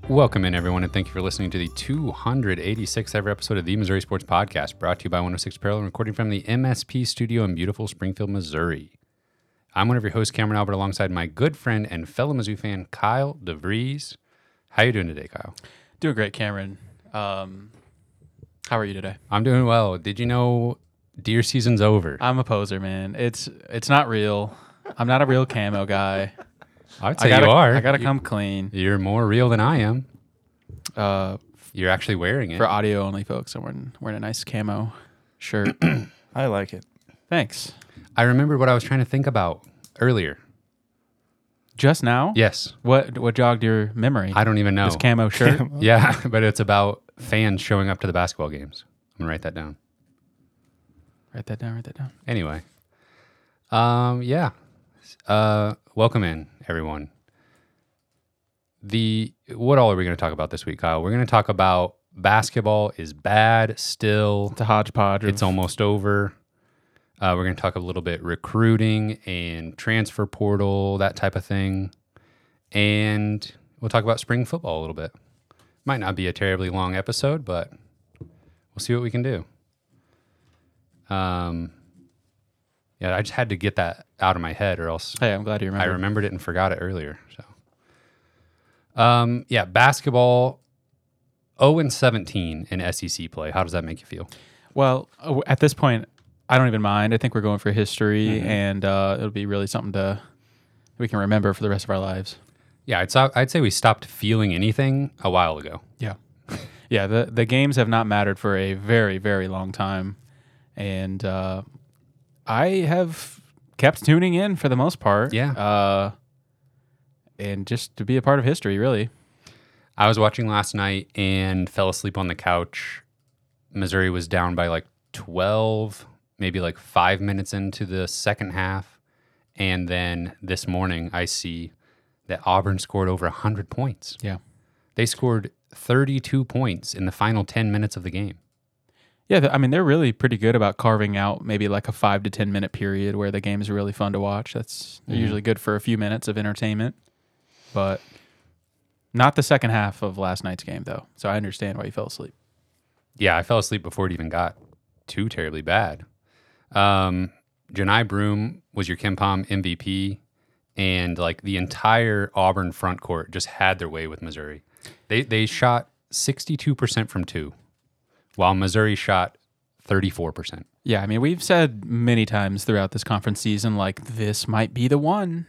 Welcome in, everyone, and thank you for listening to the 286th ever episode of the Missouri Sports Podcast, brought to you by 106 Apparel and recording from the MSP studio in beautiful Springfield, Missouri. I'm one of your hosts, Cameron Albert, alongside my good friend and fellow Mizzou fan, Kyle DeVries. How you doing today, Kyle? Doing great, Cameron. How are you today? I'm doing well. Did you know deer season's over? I'm a poser, man. It's not real. I'm not a real camo guy. I'd say you are. I gotta come clean. You're more real than I am. For You're actually wearing it. audio only folks, I'm wearing a nice camo shirt. I like it. Thanks. I remembered what I was trying to think about earlier. Just now? Yes. What jogged your memory? I don't even know. This camo shirt? Yeah, but it's about fans showing up to the basketball games. I'm going to write that down. Write that down. Anyway. Yeah. Welcome in, everyone. What all are we going to talk about this week, Kyle? We're going to talk about basketball is bad still. It's a hodgepodge. It's almost over. We're going to talk a little bit recruiting and transfer portal, that type of thing. And we'll talk about spring football a little bit. Might not be a terribly long episode, but we'll see what we can do. Yeah, I just had to get that out of my head, or else Hey, I'm glad you remember. I remembered it and forgot it earlier. So, yeah, basketball 0-17 in SEC play. How does that make you feel? Well, at this point, I don't even mind. I think we're going for history, and it'll be really something we can remember for the rest of our lives. Yeah, I'd say we stopped feeling anything a while ago. Yeah. Yeah, the games have not mattered for a very, very long time. And I have kept tuning in for the most part. Yeah. And just to be a part of history, really. I was watching last night and fell asleep on the couch. Missouri was down by like 12, maybe like 5 minutes into the second half. And then this morning I see that Auburn scored over 100 points. Yeah. They scored 32 points in the final 10 minutes of the game. Yeah, they're really pretty good about carving out maybe like a 5 to 10 minute period where the game is really fun to watch. They're usually good for a few minutes of entertainment, but not the second half of last night's game, though. So I understand why you fell asleep. Yeah, I fell asleep before it even got too terribly bad. Janai Broome was your KenPom MVP, and like the entire Auburn front court just had their way with Missouri. They shot 62% from two, while Missouri shot 34%. Yeah, we've said many times throughout this conference season, like, this might be the one.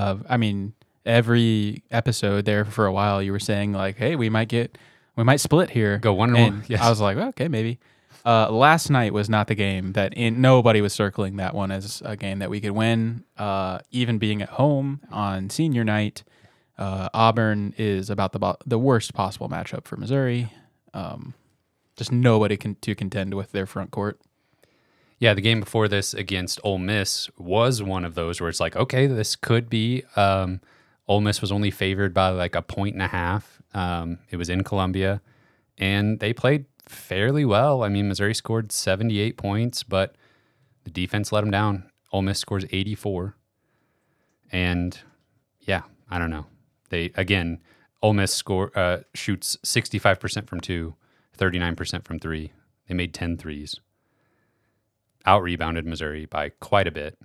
Every episode there for a while, you were saying, like, hey, we might split here. Go one and one. Yes. I was like, well, okay, maybe. Last night was not the game nobody was circling that one as a game that we could win. Even being at home on senior night, Auburn is about the worst possible matchup for Missouri. Just nobody to contend with their front court. Yeah, the game before this against Ole Miss was one of those where it's like, okay, this could be. Ole Miss was only favored by like 1.5. It was in Columbia, and they played fairly well. Missouri scored 78 points, but the defense let them down. Ole Miss scores 84. And yeah, I don't know. Ole Miss shoots 65% from two, 39% from three. They made 10 threes. Out-rebounded Missouri by quite a bit.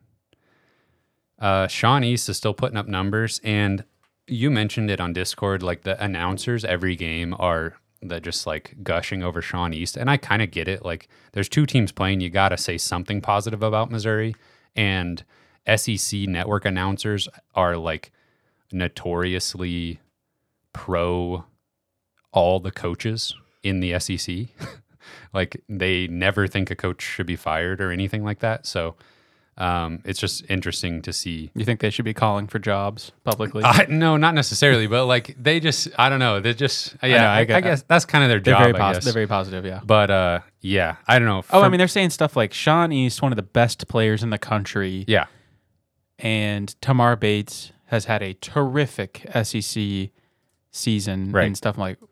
Sean East is still putting up numbers, and you mentioned it on Discord, like the announcers every game are just like gushing over Sean East, and I kind of get it. Like, there's two teams playing, you got to say something positive about Missouri, and SEC network announcers are like notoriously pro all the coaches in the SEC. Like, they never think a coach should be fired or anything like that. So it's just interesting to see. You think they should be calling for jobs publicly? No, not necessarily, but like I don't know. They just, I guess that's kind of their job. They're very positive, yeah. But yeah, I don't know. They're saying stuff like Sean East, one of the best players in the country. Yeah. And Tamar Bates has had a terrific SEC season, right, and stuff like.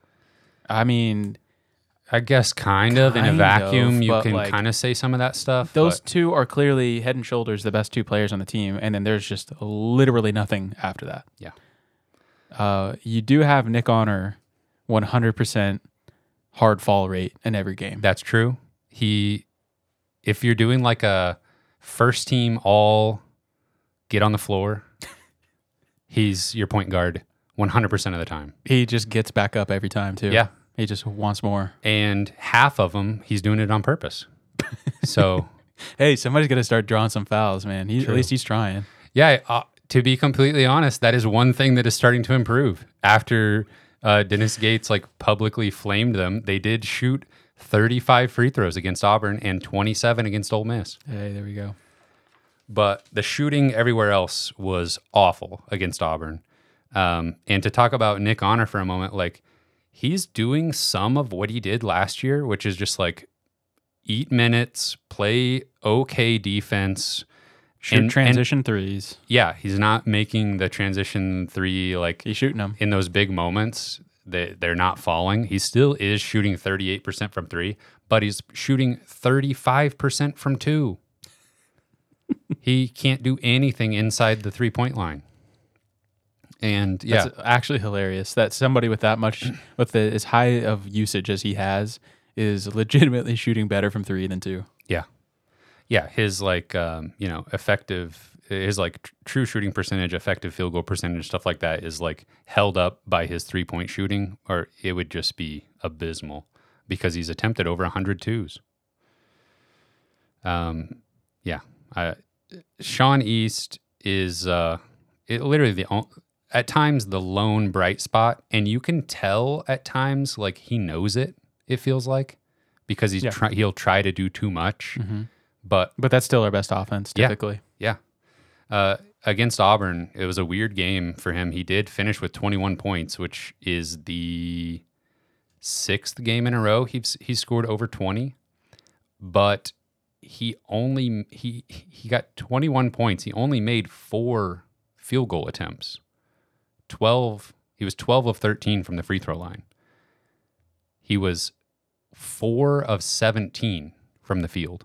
I guess kind of in a vacuum, you can kind of say some of that stuff. Those two are clearly head and shoulders the best two players on the team, and then there's just literally nothing after that. Yeah. You do have Nick Honor 100% hard fall rate in every game. That's true. If you're doing like a first team all get on the floor, he's your point guard 100% of the time. He just gets back up every time too. Yeah. He just wants more. And half of them, he's doing it on purpose. So, hey, somebody's got to start drawing some fouls, man. At least he's trying. yeah, to be completely honest, that is one thing that is starting to improve. After Dennis Gates like publicly flamed them, they did shoot 35 free throws against Auburn and 27 against Ole Miss. Hey, there we go. But the shooting everywhere else was awful against Auburn. And to talk about Nick Honor for a moment, like he's doing some of what he did last year, which is just like eat minutes, play okay defense, Shoot transition threes. Yeah, he's not making the transition three like He's shooting them in those big moments. They're not falling. He still is shooting 38% from three, but he's shooting 35% from two. He can't do anything inside the 3-point line. And yeah, That's actually hilarious that somebody with that much, with as high of usage as he has, is legitimately shooting better from three than two. yeah, his like effective, his like true shooting percentage, effective field goal percentage, stuff like that is like held up by his 3-point shooting, or it would just be abysmal because he's attempted over 100 twos. Sean East is literally at times the lone bright spot, and you can tell at times like he knows it. It feels like because he'll try to do too much, but that's still our best offense typically. Yeah. Against Auburn, it was a weird game for him. He did finish with 21 points, which is the 6th game in a row he's scored over 20, but he got 21 points. He only made 4 field goal attempts. He was 12 of 13 from the free throw line. He was 4 of 17 from the field.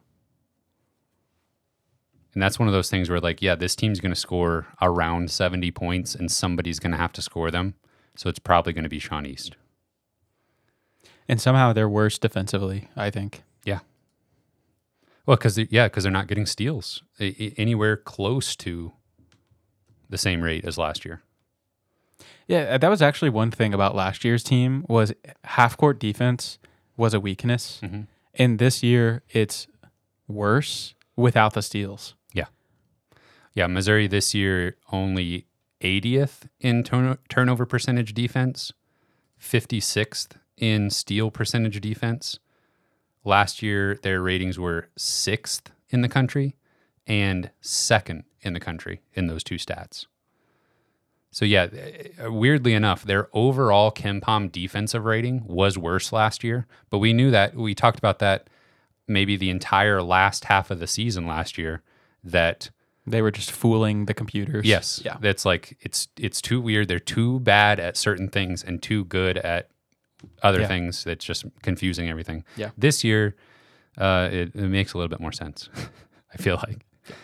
And that's one of those things where like, yeah, this team's going to score around 70 points and somebody's going to have to score them. So it's probably going to be Sean East. And somehow they're worse defensively, I think. Yeah. Well, because they're not getting steals anywhere close to the same rate as last year. Yeah, that was actually one thing about last year's team was half-court defense was a weakness. Mm-hmm. And this year, it's worse without the steals. Yeah, Missouri this year only 80th in turnover percentage defense, 56th in steal percentage defense. Last year, their ratings were 6th in the country and 2nd in the country in those two stats. So yeah, weirdly enough, their overall KenPom defensive rating was worse last year, but we knew that. We talked about that maybe the entire last half of the season last year, that they were just fooling the computers. Yes. Yeah. That's like, it's too weird. They're too bad at certain things and too good at other things. That's just confusing everything. Yeah. This year, it makes a little bit more sense, I feel like.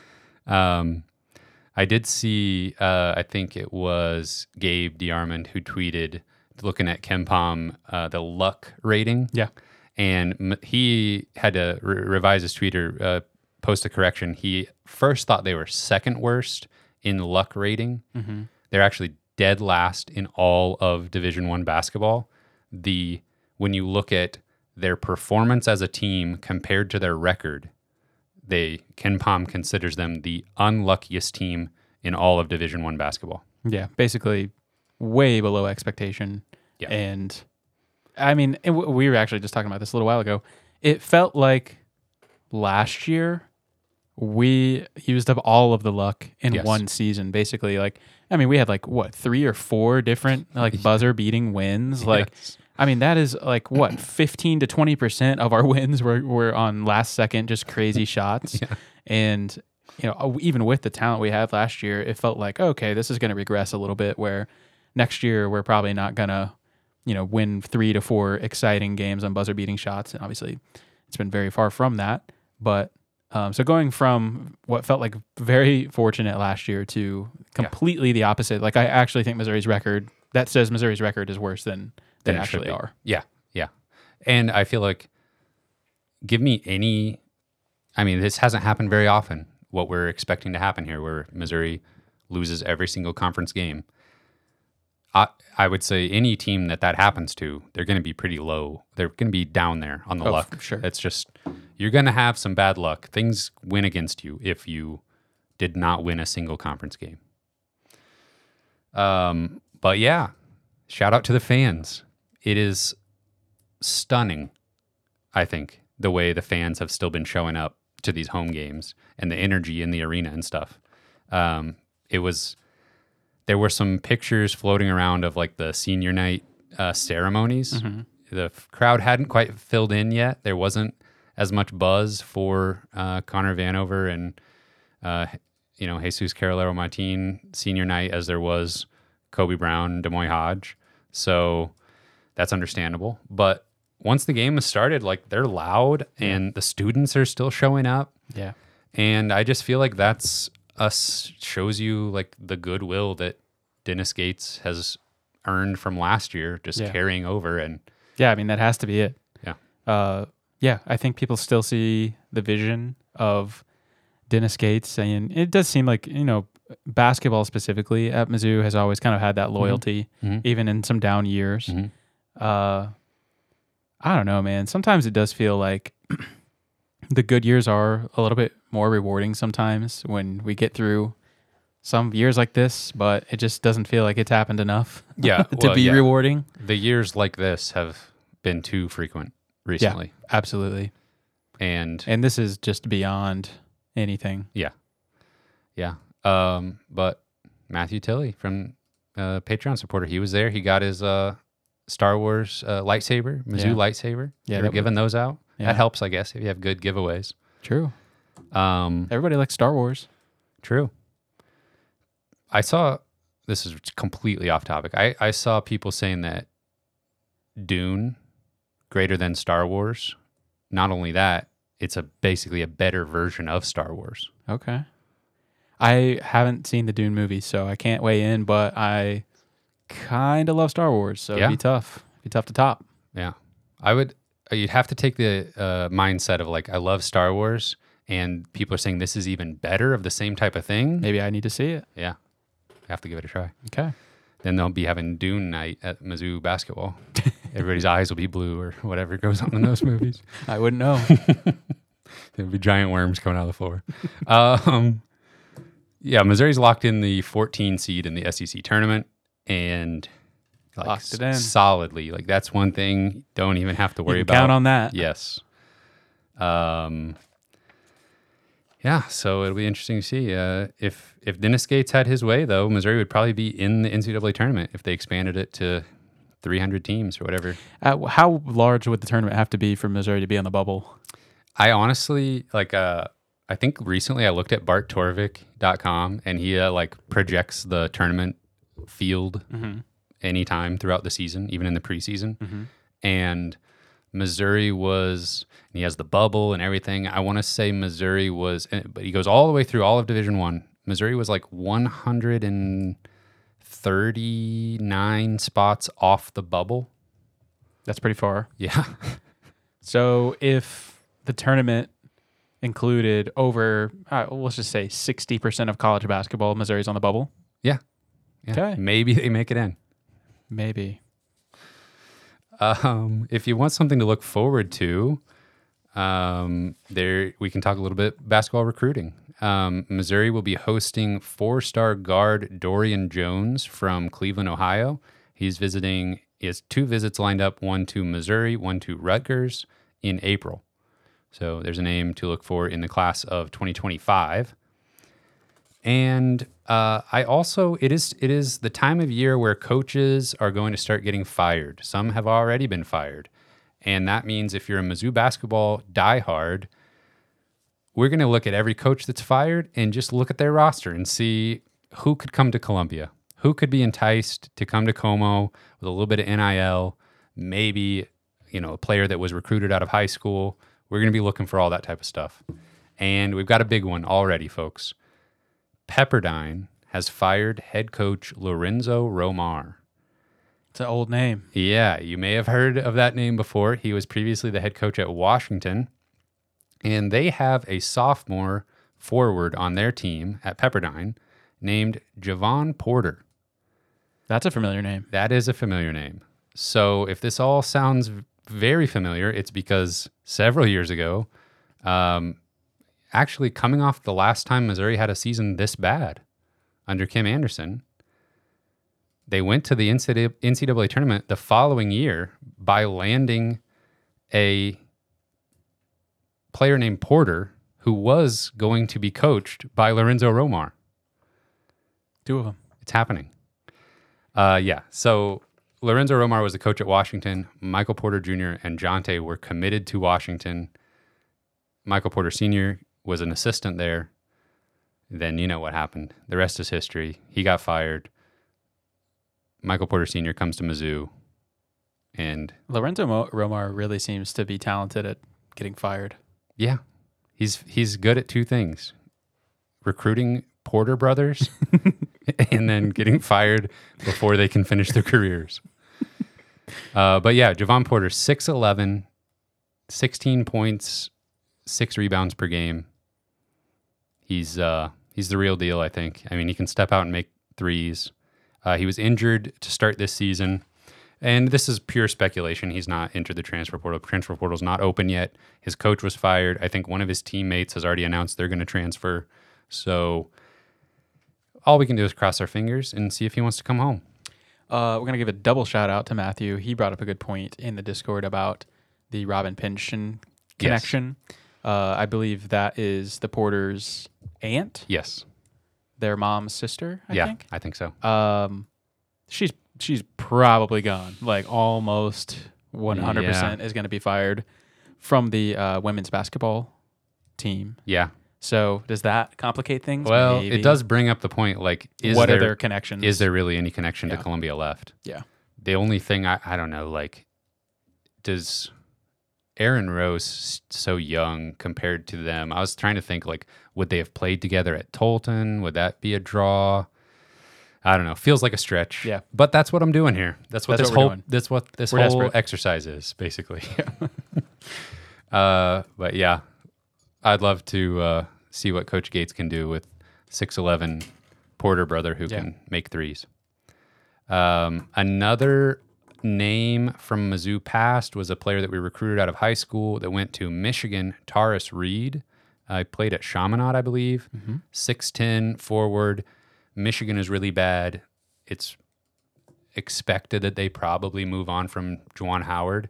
I did see, I think it was Gabe DeArmond who tweeted, looking at KenPom, the luck rating. Yeah. And he had to revise his tweet or post a correction. He first thought they were 2nd worst in luck rating. Mm-hmm. They're actually dead last in all of Division I basketball. When you look at their performance as a team compared to their record, KenPom considers them the unluckiest team in all of Division I basketball. Yeah, basically way below expectation. Yeah. And I mean, we were actually just talking about this a little while ago. It felt like last year we used up all of the luck in one season. Basically, like, I mean, we had like 3 or 4 different like buzzer beating wins. Like, Yes. I mean, that is like 15 to 20% of our wins were on last second, just crazy shots. Yeah. And even with the talent we had last year, it felt like, okay, this is going to regress a little bit, where next year we're probably not going to, win 3 to 4 exciting games on buzzer beating shots. And obviously it's been very far from that. But so going from what felt like very fortunate last year to completely the opposite. Like, I actually think Missouri's record is worse than they than it should actually be. are. Yeah, yeah. And I feel like give me any. I mean, this hasn't happened very often. What we're expecting to happen here, where Missouri loses every single conference game. I would say any team that happens to, they're going to be pretty low. They're going to be down there on the luck. Sure. It's just, you're going to have some bad luck. Things win against you if you did not win a single conference game. But yeah, shout out to the fans. It is stunning, I think, the way the fans have still been showing up to these home games and the energy in the arena and stuff. There were some pictures floating around of like the senior night ceremonies. Mm-hmm. The crowd hadn't quite filled in yet. There wasn't as much buzz for Connor Vanover and Jesus Carolero Martin senior night as there was Kobe Brown, Demoy Hodge. So that's understandable. But once the game has started, like they're loud and the students are still showing up. Yeah. And I just feel like that's shows you like the goodwill that Dennis Gates has earned from last year, just carrying over. And yeah, I mean, that has to be it. Yeah. I think people still see the vision of Dennis Gates, and it does seem like, basketball specifically at Mizzou has always kind of had that loyalty, even in some down years. I don't know, man. Sometimes it does feel like the good years are a little bit more rewarding sometimes when we get through some years like this, but it just doesn't feel like it's happened enough to be rewarding. The years like this have been too frequent recently. Yeah, absolutely. And this is just beyond anything. Yeah. But Matthew Tilley from Patreon supporter, he was there. He got his Star Wars lightsaber, Mizzou lightsaber. Yeah, they were giving those out. Yeah. That helps, I guess, if you have good giveaways. True. Everybody likes Star Wars. True. I saw, this is completely off topic. I saw people saying that Dune greater than Star Wars. Not only that, it's basically a better version of Star Wars. Okay. I haven't seen the Dune movie, so I can't weigh in, but I kind of love Star Wars, so it'd be tough. It'd be tough to top. Yeah. You'd have to take the mindset of like, I love Star Wars, and people are saying this is even better of the same type of thing. Maybe I need to see it. Yeah. I have to give it a try. Okay. Then they'll be having Dune night at Mizzou basketball. Everybody's eyes will be blue or whatever goes on in those movies. I wouldn't know. There'll be giant worms coming out of the floor. Missouri's locked in the 14 seed in the SEC tournament and locked it in solidly. Like that's one thing. Don't even have to worry about. Count on that. Yes. So it'll be interesting to see. If Dennis Gates had his way, though, Missouri would probably be in the NCAA tournament if they expanded it to 300 teams or whatever. How large would the tournament have to be for Missouri to be on the bubble? I honestly, I think recently I looked at BartTorvik.com and he projects the tournament field anytime throughout the season, even in the preseason. And Missouri was, and he has the bubble and everything. I want to say Missouri was, but he goes all the way through all of Division I. Missouri was like 139 spots off the bubble. That's pretty far. Yeah. So if the tournament included over, let's just say 60% of college basketball, Missouri's on the bubble? Yeah. Okay. Maybe they make it in. Maybe. If you want something to look forward to, we can talk a little bit basketball recruiting. Missouri will be hosting 4-star guard Dorian Jones from Cleveland, Ohio. He has 2 visits lined up, one to Missouri, one to Rutgers in April. So there's a name to look for in the class of 2025. And it is the time of year where coaches are going to start getting fired. Some have already been fired. And that means if you're a Mizzou basketball diehard, we're going to look at every coach that's fired and just look at their roster and see who could come to Columbia, who could be enticed to come to Como with a little bit of NIL, maybe, a player that was recruited out of high school. We're going to be looking for all that type of stuff. And we've got a big one already, folks. Pepperdine has fired head coach Lorenzo Romar. It's an old name. Yeah, you may have heard of that name before. He was previously the head coach at Washington, and they have a sophomore forward on their team at Pepperdine named Javon Porter. That's a familiar name. That is a familiar name. So if this all sounds very familiar, it's because several years ago, actually coming off the last time Missouri had a season this bad under Kim Anderson, they went to the NCAA tournament the following year by landing a player named Porter who was going to be coached by Lorenzo Romar. 2 of them. It's happening. So Lorenzo Romar was the coach at Washington. Michael Porter Jr. and Jonte were committed to Washington. Michael Porter Sr. was an assistant there. Then you know what happened. The rest is history. He got fired. Michael Porter Sr. comes to Mizzou. And Lorenzo Romar really seems to be talented at getting fired. yeah, he's good at 2 things. Recruiting Porter brothers and then getting fired before they can finish their careers. But yeah, Javon Porter, 6'11", 16 points, 6 rebounds per game. He's the real deal, I think. I mean, he can step out and make threes. He was injured to start this season. And this is pure speculation. He's not entered the transfer portal. Transfer portal's not open yet. His coach was fired. I think one of his teammates has already announced they're going to transfer. So all we can do is cross our fingers and see if he wants to come home. We're going to give a double shout out to Matthew. He brought up a good point in the Discord about the Robin Pynchon connection. Yes. I believe that is the Porter's aunt. Yes. Their mom's sister, I think. I think so. She's probably gone. Like almost 100% is going to be fired from the women's basketball team. Yeah. So does that complicate things? Well, Maybe. It does bring up the point, like, what are their connections? Is there really any connection to Columbia left? Yeah. The only thing, I don't know, like, does Aaron Rose so young compared to them? I was trying to think, like, would they have played together at Tolton? Would that be a draw? I don't know. Feels like a stretch. Yeah. But that's what I'm doing here. That's what this whole desperate. exercise is, basically. But yeah, I'd love to see what Coach Gates can do with 6'11" Porter brother who can make threes. Another name from Mizzou past was a player that we recruited out of high school that went to Michigan, Taurus Reed. I played at Chaminade, I believe. 6'10", forward. Michigan is really bad. It's expected that they probably move on from Juwan Howard.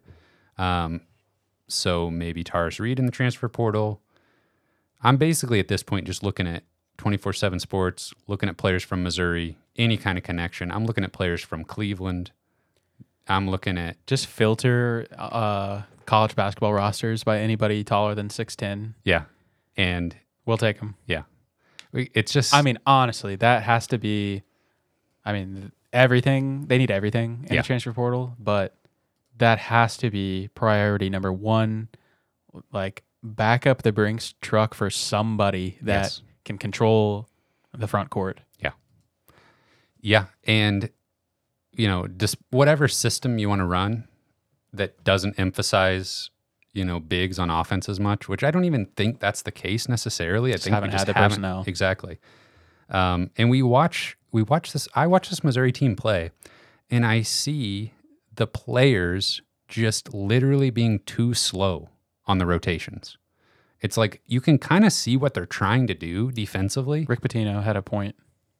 So maybe Taurus Reed in the transfer portal. I'm basically at this point just looking at 24/7 Sports, looking at players from Missouri, any kind of connection. I'm looking at players from Cleveland. I'm looking at... Just filter college basketball rosters by anybody taller than 6'10". Yeah. And... We'll take them. Yeah. It's just... I mean, honestly, that has to be... I mean, everything... They need everything in the transfer portal, but that has to be priority number 1. Like, back up the Brinks truck for somebody that can control the front court. Yeah. Yeah, and... You know, just whatever system you want to run that doesn't emphasize, you know, bigs on offense as much, which I don't even think that's the case necessarily. I think haven't had the personnel. Exactly. And we watch this. I watch this Missouri team play, and I see the players just literally being too slow on the rotations. It's like you can kind of see what they're trying to do defensively. Rick Pitino had a point.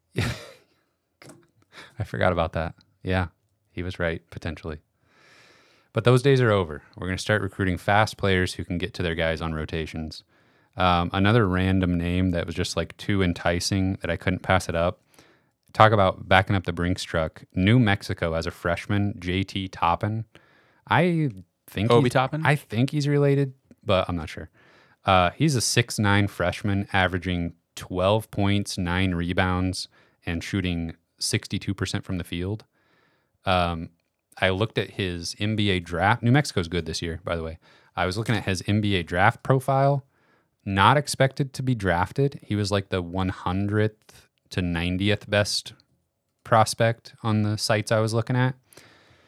I forgot about that. Yeah, he was right, potentially. But those days are over. We're going to start recruiting fast players who can get to their guys on rotations. Another random name that was just like too enticing that I couldn't pass it up. Talk about backing up the Brinks truck. New Mexico as a freshman, JT Toppin. I think Obi Toppin? I think he's related, but I'm not sure. He's a 6'9" freshman averaging 12 points, 9 rebounds, and shooting 62% from the field. I looked at his NBA draft. New Mexico's good this year, by the way. I was looking at his NBA draft profile. Not expected to be drafted. He was like the 100th to 90th best prospect on the sites I was looking at.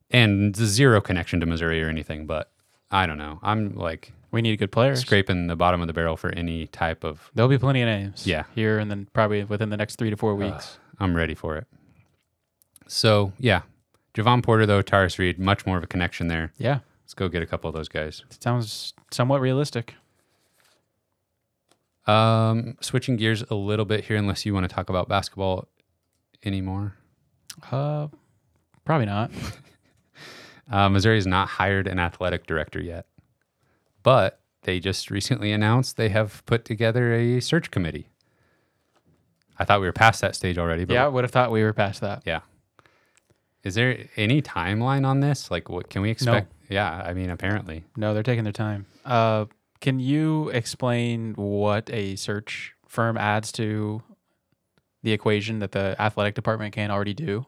and zero connection to Missouri or anything, but I don't know. I'm like We need good players. scraping the bottom of the barrel for any type of. There'll be plenty of names. Yeah. Here and then probably within the next 3 to 4 weeks. I'm ready for it. So yeah, Javon Porter though, Tyrus Reed, much more of a connection there. Yeah. Let's go get a couple of those guys. It sounds somewhat realistic. Switching gears a little bit here, unless you want to talk about basketball anymore. Probably not. Missouri has not hired an athletic director yet, but they just recently announced they have put together a search committee. I thought we were past that stage already. But Yeah, I would have thought we were past that. Yeah. Is there any timeline on this? Like, what can we expect? Yeah, I mean, apparently. No, they're taking their time. Can you explain what a search firm adds to the equation that the athletic department can't already do?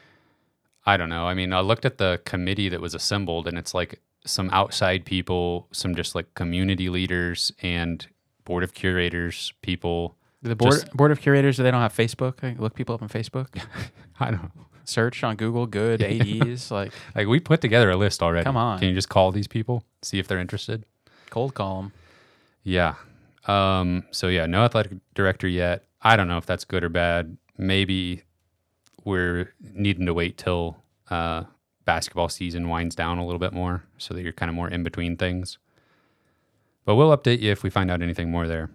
I don't know. I mean, I looked at the committee that was assembled, and it's like some outside people, some just like community leaders and board of curators people. The board of curators, they don't have Facebook. I can look people up on Facebook. I don't know. Search on Google, good ADs, like we put together a list already. Come on. Can you just call these people, see if they're interested? cold call them. Yeah. So yeah, no athletic director yet. I don't know if that's good or bad. Maybe we're needing to wait till basketball season winds down a little bit more so that you're kind of more in between things. But we'll update you if we find out anything more there.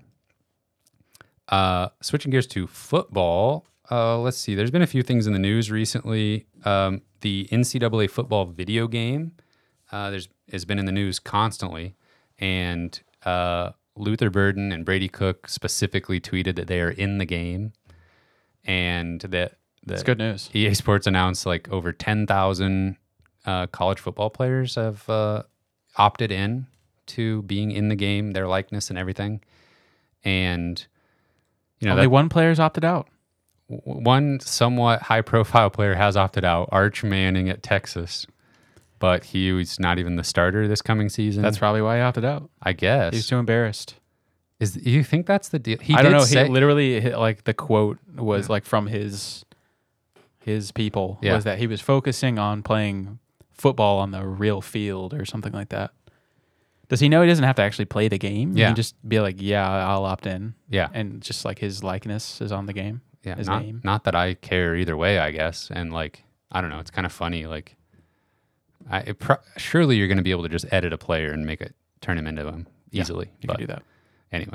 Switching gears to football. Let's see. There's been a few things in the news recently. The NCAA football video game has been in the news constantly. And Luther Burden and Brady Cook specifically tweeted that they are in the game. And that It's good news. EA Sports announced like over 10,000 college football players have opted in to being in the game, their likeness and everything. And, you know, Only one player's opted out. one somewhat high-profile player has opted out, Arch Manning at Texas, but he was not even the starter this coming season. That's probably why he opted out. I guess. He was too embarrassed. You think that's the deal? I don't know. He literally, like, the quote was like from his people was that he was focusing on playing football on the real field or something like that. Does he know he doesn't have to actually play the game? Yeah. He just be like, yeah, I'll opt in. Yeah. And just like his likeness is on the game. Yeah, his name. Not that I care either way, I guess. And like, I don't know, it's kind of funny. Like, surely you're going to be able to just edit a player and turn him into him easily. You can do that. Anyway,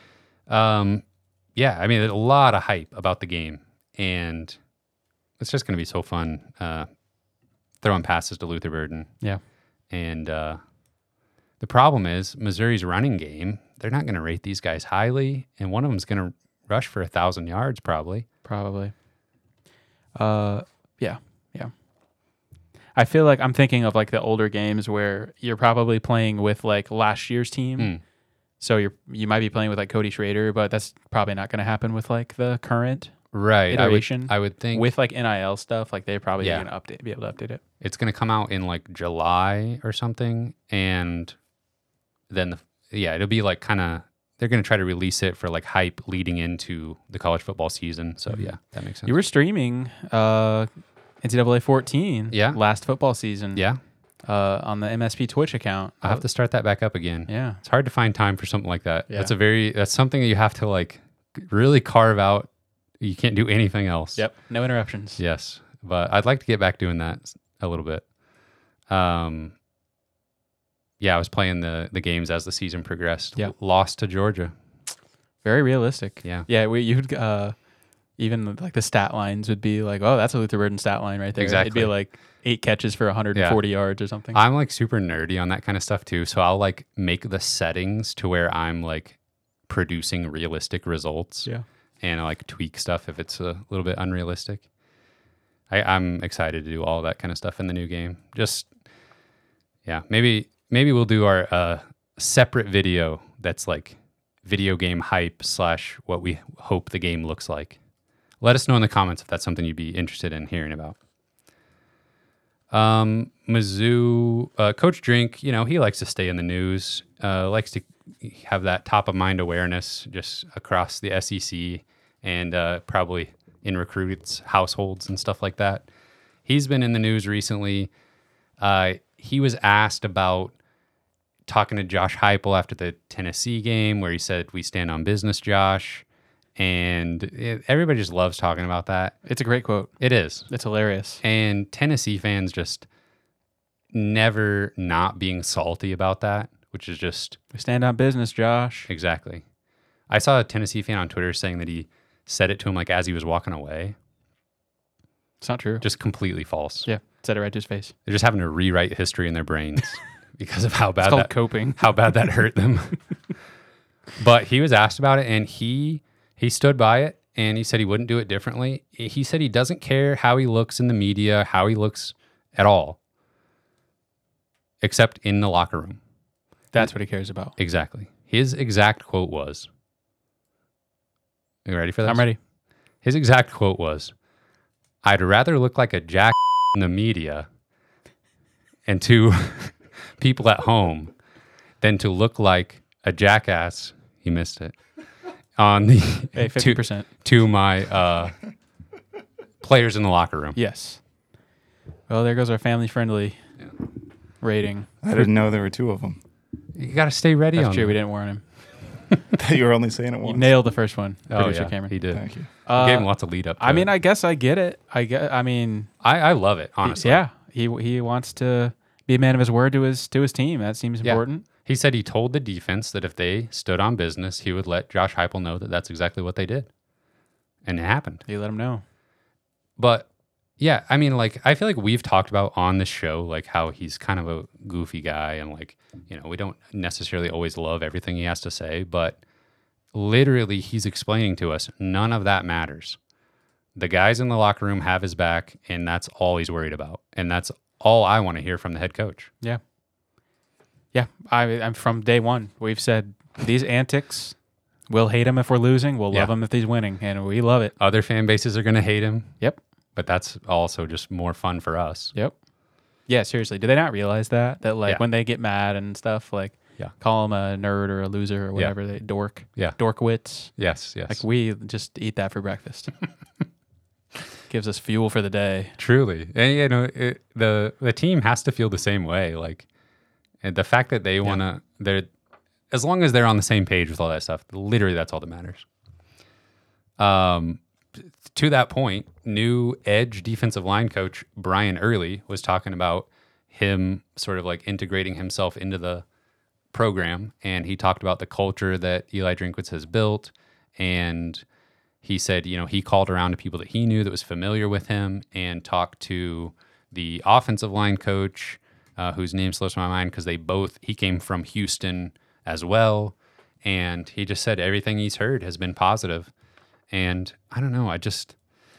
yeah, I mean, there's a lot of hype about the game, and it's just going to be so fun throwing passes to Luther Burden. Yeah. And the problem is Missouri's running game, they're not going to rate these guys highly, and one of them's going to rush for 1,000 yards probably. Yeah. I feel like I'm thinking of like the older games where you're probably playing with like last year's team. So you might be playing with like Cody Schrader, but that's probably not going to happen with like the current iteration. I would think with like NIL stuff, like they're probably going to be able to update it. It's going to come out in like July or something, and then it'll be like kind of they're going to try to release it for like hype leading into the college football season. So yeah, that makes sense. You were streaming NCAA 14 last football season. Yeah. On the MSP Twitch account. I'll have to start that back up again. Yeah. It's hard to find time for something like that. Yeah. That's something that you have to like really carve out. You can't do anything else. Yep. No interruptions. Yes. But I'd like to get back doing that a little bit. Yeah, I was playing the games as the season progressed. Yeah. Lost to Georgia. Very realistic. Yeah. Yeah, you'd even like the stat lines would be like, oh, that's a Luther Burden stat line right there. Exactly. It'd be like 8 catches for 140 yards or something. I'm like super nerdy on that kind of stuff too. So I'll like make the settings to where I'm like producing realistic results. Yeah. And I like tweak stuff if it's a little bit unrealistic. I'm excited to do all that kind of stuff in the new game. Just, yeah, maybe we'll do our separate video that's like video game hype / what we hope the game looks like. Let us know in the comments if that's something you'd be interested in hearing about. Mizzou, Coach Drink, he likes to stay in the news, likes to have that top of mind awareness just across the SEC and probably in recruits' households and stuff like that. He's been in the news recently He was asked about talking to Josh Heupel after the Tennessee game, where he said, "We stand on business, Josh," and everybody just loves talking about that. It's a great quote. It is. It's hilarious. And Tennessee fans just never not being salty about that, which is just We stand on business, Josh. exactly. I saw a Tennessee fan on Twitter saying that he said it to him like as he was walking away. It's not true. Just completely false. Yeah, said it right to his face. They're just having to rewrite history in their brains because of how It's bad called that coping. how bad that hurt them. But he was asked about it, and he stood by it, and he said he wouldn't do it differently. He said he doesn't care how he looks in the media, how he looks at all, except in the locker room. That's what he cares about. Exactly. His exact quote was, you ready for this? I'm ready. His exact quote was, "I'd rather look like a jack in the media and to people at home than to look like a jackass," he missed it, on the Hey, 50%. to my players in the locker room. Yes. Well, there goes our family-friendly rating. I didn't know there were two of them. You got to stay ready That's on true. them. We didn't warn him. You were only saying it You once. nailed the first one, Oh, producer yeah, Cameron. he did. Thank you. He gave him lots of lead up. To I mean, it. I guess I get it. I mean, I love it, honestly. yeah. He wants to be a man of his word to his team. That seems Yeah. important. He said he told the defense that if they stood on business, he would let Josh Heupel know that that's exactly what they did. And it happened. He let him know. But yeah, I mean, like, I feel like we've talked about on the show, like, how he's kind of a goofy guy and, like, you know, we don't necessarily always love everything he has to say, but literally he's explaining to us none of that matters. The guys in the locker room have his back, and that's all he's worried about. And that's all I want to hear from the head coach. Yeah. Yeah. I'm from day one. We've said these antics, we'll hate him if we're losing. We'll love Yeah. him if he's winning. And we love it. Other fan bases are going to hate him, Yep. but that's also just more fun for us. Yep. Yeah, seriously. Do they not realize that? That, like, Yeah. when they get mad and stuff, like, Yeah. call him a nerd or a loser or whatever, they dork. Yeah. Dorkwits. Yes, yes. Like, we just eat that for breakfast. Gives us fuel for the day. Truly. And, you know, the team has to feel the same way. Like, and the fact that they want to, they're, as long as they're on the same page with all that stuff, literally that's all that matters. To that point, new edge defensive line coach Brian Early was talking about him sort of like integrating himself into the program. And he talked about the culture that Eli Drinkwitz has built. And he said, you know, he called around to people that he knew that was familiar with him and talked to the offensive line coach, whose name slips my mind because he came from Houston as well. And he just said everything he's heard has been positive. And I don't know, I just,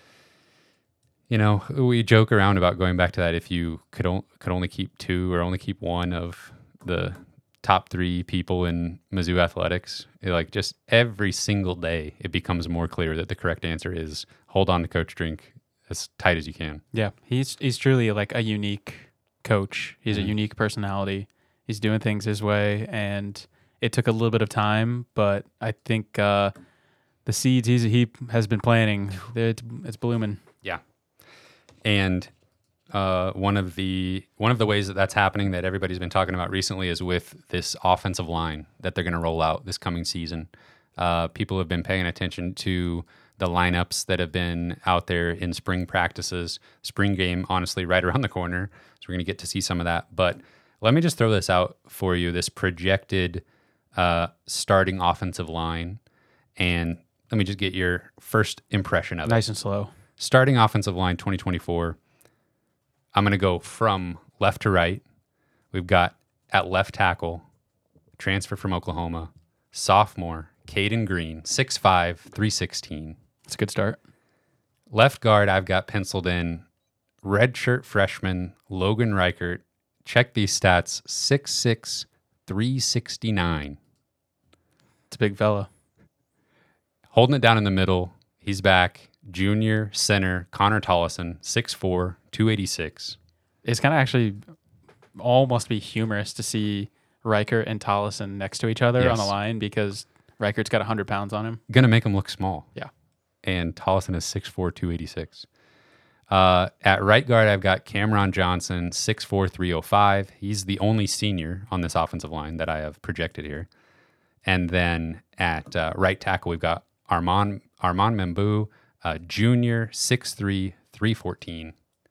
you know, we joke around about going back to that. If you could only keep two or only keep one of the top three people in Mizzou athletics, like just every single day, it becomes more clear that the correct answer is hold on to Coach Drink as tight as you can. Yeah. He's truly like a unique coach. He's a unique personality. He's doing things his way. And it took a little bit of time, but I think the seeds he has been planting, it's blooming. Yeah. And one of the ways that that's happening that everybody's been talking about recently is with this offensive line that they're going to roll out this coming season. People have been paying attention to the lineups that have been out there in spring practices. Spring game, honestly, right around the corner. So we're going to get to see some of that. But let me just throw this out for you, this projected starting offensive line. And let me just get your first impression of it. Nice and slow. Starting offensive line 2024. I'm going to go from left to right. We've got at left tackle, transfer from Oklahoma, sophomore, Caden Green, 6'5", 316. It's a good start. Left guard, I've got penciled in redshirt freshman, Logan Reichert. Check these stats, 6'6", 369. It's a big fella. Holding it down in the middle, he's back. Junior center, Connor Tollison, 6'4", 286. It's kind of actually almost be humorous to see Riker and Tollison next to each other Yes. on the line because Rikert's got 100 pounds on him. Going to make him look small. Yeah. And Tollison is 6'4", 286. At right guard, I've got Cameron Johnson, 6'4", 305. He's the only senior on this offensive line that I have projected here. And then at right tackle, we've got Armand Membu, junior, 6'3", 314.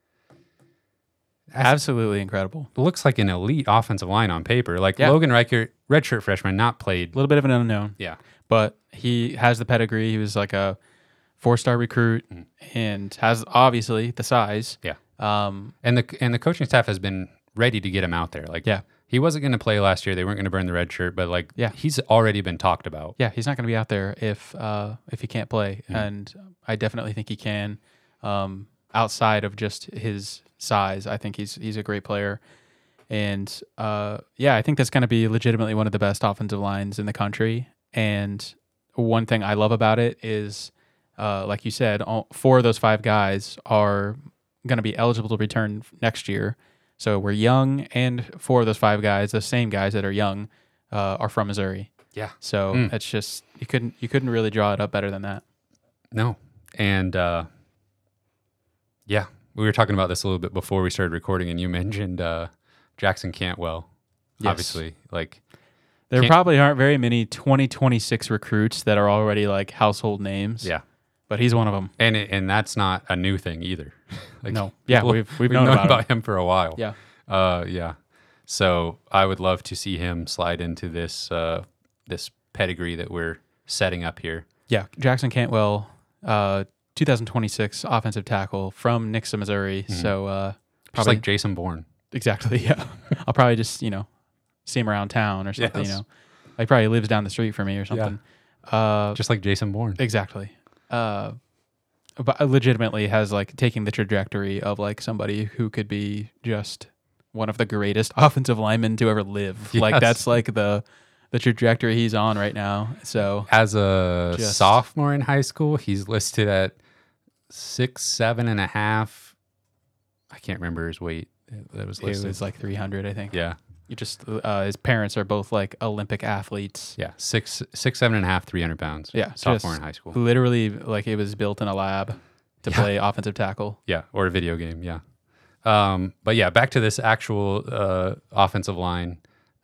Absolutely incredible. Looks like an elite offensive line on paper. Like Yeah. Logan Reichert, redshirt freshman, not played. A little bit of an unknown. Yeah. But he has the pedigree. He was like a 4-star recruit and has obviously the size. Yeah. And the coaching staff has been ready to get him out there. Like, Yeah. he wasn't going to play last year. They weren't going to burn the red shirt, but like, Yeah. he's already been talked about. Yeah, he's not going to be out there if he can't play, and I definitely think he can. Outside of just his size, I think he's a great player, and I think that's going to be legitimately one of the best offensive lines in the country. And one thing I love about it is, like you said, 4 of those 5 guys are going to be eligible to return next year. So we're young, and 4 of those 5 guys, the same guys that are young, are from Missouri. Yeah. So it's just you couldn't really draw it up better than that. No. And we were talking about this a little bit before we started recording, and you mentioned Jackson Cantwell. Yes. Obviously, like There probably aren't very many 2026 recruits that are already like household names. yeah, But he's one of them. and that's not a new thing either. Like, No. Yeah, people- we've known about him for a while. Yeah. Yeah. So I would love to see him slide into this this pedigree that we're setting up here. Yeah. Jackson Cantwell, 2026 offensive tackle from Nixa, Missouri. So Just probably like Jason Bourne. exactly. Yeah. I'll probably just, see him around town or something, Yes. He probably lives down the street from me or something. Just like Jason Bourne. Exactly. But legitimately has like taking the trajectory of like somebody who could be just one of the greatest offensive linemen to ever live. Like Yes. that's like the trajectory he's on right now. So As a Just- sophomore in high school, he's listed at 6'7.5". I can't remember his weight. That was it listed. was like 300, I think. Yeah. You just his parents are both like Olympic athletes. Yeah. 6'7.5", 300 pounds. Yeah, Sophomore just in high school. Literally, like it was built in a lab to play offensive tackle. Yeah. Or a video game. Yeah. But yeah, back to this actual offensive line.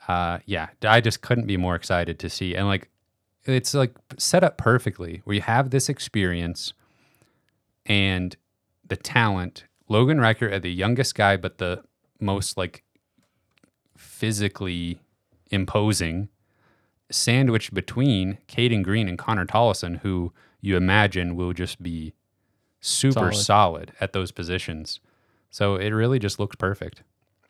I just couldn't be more excited to see. And like, it's like set up perfectly where you have this experience and the talent. Logan Reichert, the youngest guy, but the most like physically imposing, sandwiched between Caden Green and Connor Tollison, who you imagine will just be super solid at those positions. So it really just looked perfect.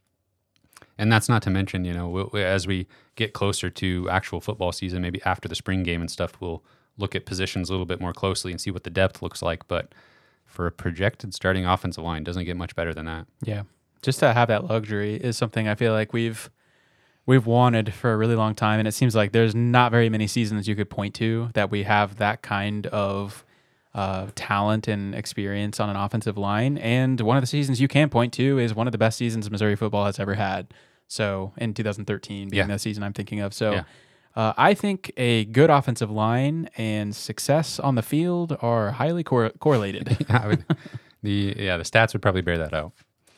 And that's not to mention, as we get closer to actual football season, maybe after the spring game and stuff, we'll look at positions a little bit more closely and see what the depth looks like. But for a projected starting offensive line, doesn't get much better than that. Yeah. Just to have that luxury is something I feel like we've wanted for a really long time. And it seems like there's not very many seasons you could point to that we have that kind of talent and experience on an offensive line. And one of the seasons you can point to is one of the best seasons Missouri football has ever had. So in 2013 being the season I'm thinking of. So I think a good offensive line and success on the field are highly correlated. The stats would probably bear that out.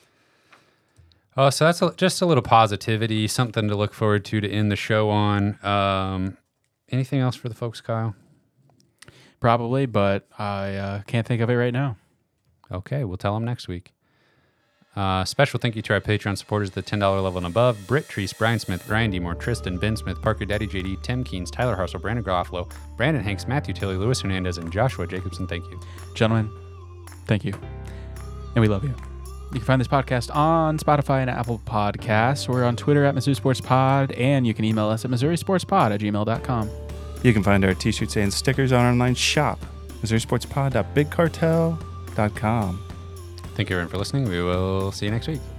Oh, so that's just a little positivity, something to look forward to end the show on. Anything else for the folks, Kyle? Probably, but I can't think of it right now. Okay, we'll tell them next week. Special thank you to our Patreon supporters at the $10 level and above: Britt Treese, Brian Smith, Ryan Demore, Tristan, Ben Smith, Parker Daddy JD, Tim Keens, Tyler Harsel, Brandon Garofalo, Brandon Hanks, Matthew Tilley, Luis Hernandez, and Joshua Jacobson. Thank you. Gentlemen, thank you. And we love you. You can find this podcast on Spotify and Apple Podcasts. We're on Twitter at Mizzou Sports Pod, and you can email us at MissouriSportsPod@gmail.com. You can find our t-shirts and stickers on our online shop, MissouriSportsPod.BigCartel.com. Thank you everyone for listening. We will see you next week.